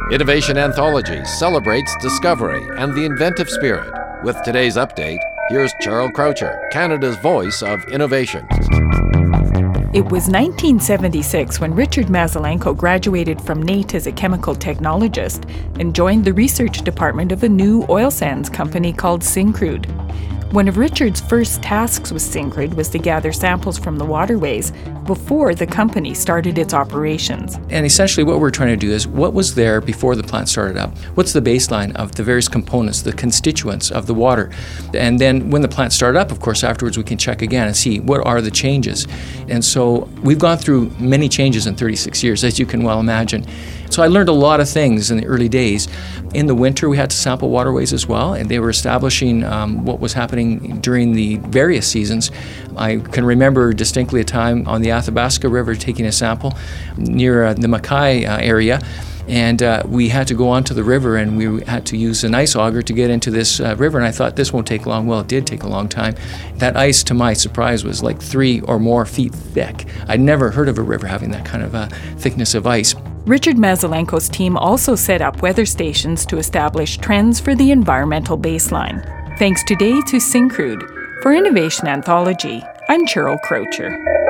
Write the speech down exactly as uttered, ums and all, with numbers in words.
Innovation Anthology celebrates discovery and the inventive spirit. With today's update, here's Cheryl Croucher, Canada's voice of innovation. It was nineteen seventy-six when Richard Mazelenko graduated from N A T E as a chemical technologist and joined the research department of a new oil sands company called Syncrude. One of Richard's first tasks with Syncrude was to gather samples from the waterways before the company started its operations. And essentially what we're trying to do is, what was there before the plant started up? What's the baseline of the various components, the constituents of the water? And then when the plant started up, of course, afterwards we can check again and see what are the changes. And so we've gone through many changes in thirty-six years, as you can well imagine. So I learned a lot of things in the early days. In the winter, we had to sample waterways as well, and they were establishing um, what was happening during the various seasons. I can remember distinctly a time on the Athabasca River taking a sample near uh, the Mackay uh, area, and uh, we had to go onto the river, and we had to use an ice auger to get into this uh, river, and I thought this won't take long. Well, it did take a long time. That ice, to my surprise, was like three or more feet thick. I'd never heard of a river having that kind of uh, thickness of ice. Richard Mazelenko's team also set up weather stations to establish trends for the environmental baseline. Thanks today to Syncrude. For Innovation Anthology, I'm Cheryl Croucher.